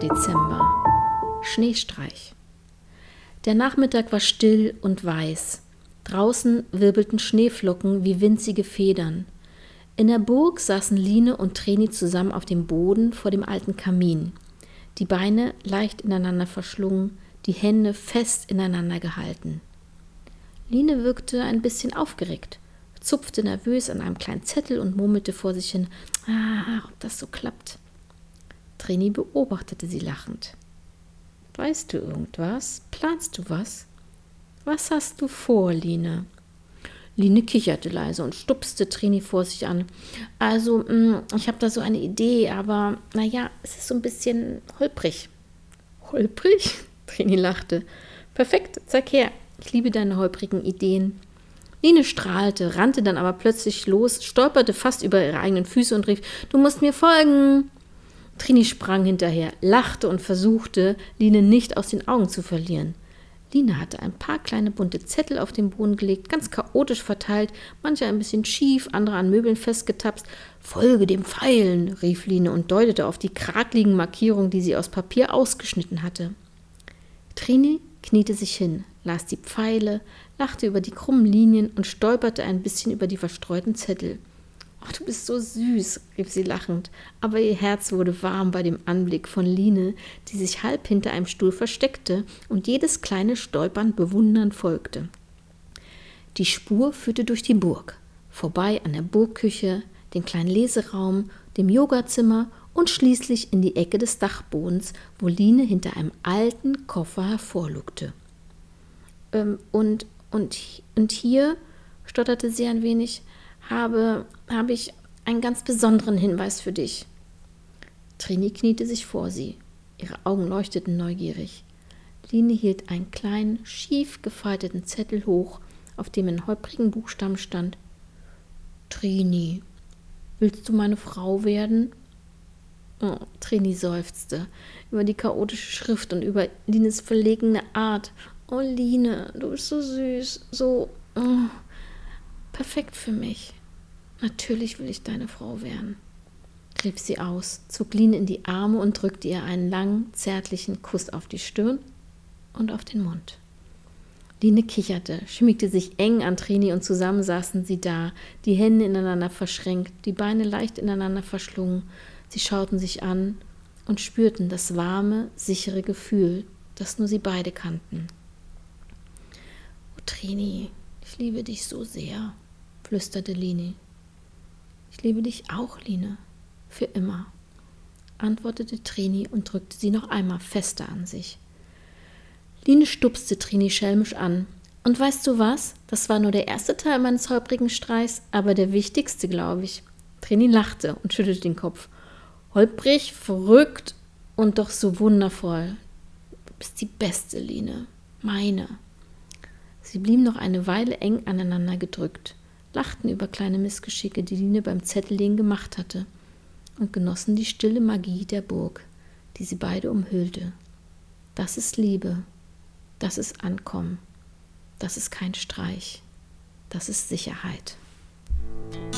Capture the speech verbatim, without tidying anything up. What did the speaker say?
Dezember. Schneestreich. Der Nachmittag war still und weiß. Draußen wirbelten Schneeflocken wie winzige Federn. In der Burg saßen Line und Treni zusammen auf dem Boden vor dem alten Kamin. Die Beine leicht ineinander verschlungen, die Hände fest ineinander gehalten. Line wirkte ein bisschen aufgeregt, zupfte nervös an einem kleinen Zettel und murmelte vor sich hin, ah, ob das so klappt. Treni beobachtete sie lachend. Weißt du irgendwas? Planst du was? Was hast du vor, Line? Line kicherte leise und stupste Treni vor sich an. Also, mh, ich habe da so eine Idee, aber naja, es ist so ein bisschen holprig. Holprig? Treni lachte. Perfekt, zeig her. Ich liebe deine holprigen Ideen. Line strahlte, rannte dann aber plötzlich los, stolperte fast über ihre eigenen Füße und rief, du musst mir folgen. Treni sprang hinterher, lachte und versuchte, Line nicht aus den Augen zu verlieren. Line hatte ein paar kleine bunte Zettel auf den Boden gelegt, ganz chaotisch verteilt, manche ein bisschen schief, andere an Möbeln festgetapst. »Folge dem Pfeilen«, rief Line und deutete auf die krakeligen Markierungen, die sie aus Papier ausgeschnitten hatte. Treni kniete sich hin, las die Pfeile, lachte über die krummen Linien und stolperte ein bisschen über die verstreuten Zettel. »Oh, du bist so süß«, rief sie lachend, aber ihr Herz wurde warm bei dem Anblick von Line, die sich halb hinter einem Stuhl versteckte und jedes kleine Stolpern bewundernd folgte. Die Spur führte durch die Burg, vorbei an der Burgküche, den kleinen Leseraum, dem Yogazimmer und schließlich in die Ecke des Dachbodens, wo Line hinter einem alten Koffer hervorlugte. Ähm, und, und, und hier, stotterte sie ein wenig, habe, habe ich einen ganz besonderen Hinweis für dich. Treni kniete sich vor sie. Ihre Augen leuchteten neugierig. Line hielt einen kleinen, schief gefalteten Zettel hoch, auf dem in holprigen Buchstaben stand: Treni, willst du meine Frau werden? Oh, Treni seufzte über die chaotische Schrift und über Lines verlegene Art. Oh, Line, du bist so süß, so oh, perfekt für mich. Natürlich will ich deine Frau werden, rief sie aus, zog Line in die Arme und drückte ihr einen langen, zärtlichen Kuss auf die Stirn und auf den Mund. Line kicherte, schmiegte sich eng an Treni und zusammen saßen sie da, die Hände ineinander verschränkt, die Beine leicht ineinander verschlungen. Sie schauten sich an und spürten das warme, sichere Gefühl, das nur sie beide kannten. »Oh, Treni, ich liebe dich so sehr«, flüsterte Line. »Ich liebe dich auch, Line, für immer«, antwortete Treni und drückte sie noch einmal fester an sich. Line stupste Treni schelmisch an. »Und weißt du was? Das war nur der erste Teil meines holprigen Streichs, aber der wichtigste, glaube ich.« Treni lachte und schüttelte den Kopf. »Holprig, verrückt und doch so wundervoll. Du bist die beste, Line, meine.« Sie blieben noch eine Weile eng aneinander gedrückt, lachten über kleine Missgeschicke, die Line beim Zettellegen gemacht hatte, und genossen die stille Magie der Burg, die sie beide umhüllte. Das ist Liebe, das ist Ankommen, das ist kein Streich, das ist Sicherheit.